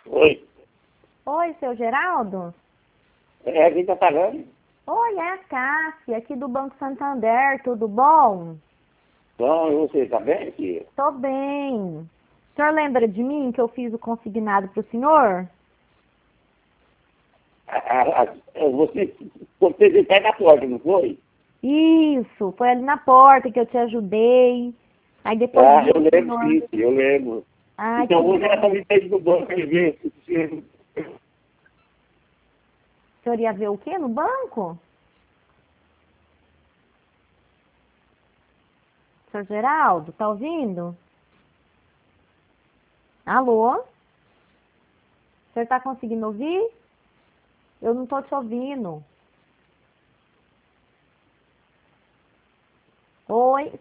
Oi. Oi, seu Geraldo? É, quem tá falando? Oi, é a Cássia, aqui do Banco Santander, tudo bom? Bom, e você tá bem, tia? Tô bem. O senhor lembra de mim que eu fiz o consignado para o senhor? Você está na porta, não foi? Isso, foi ali na porta que eu te ajudei. Aí depois Ah, vi eu o lembro senhor. disso, eu lembro. Ai, Então que hoje era bom. para me ter do banco e ver se... O senhor ia ver o quê no banco? Seu Geraldo, tá ouvindo? Alô? O senhor tá conseguindo ouvir? Eu não tô te ouvindo. Oi?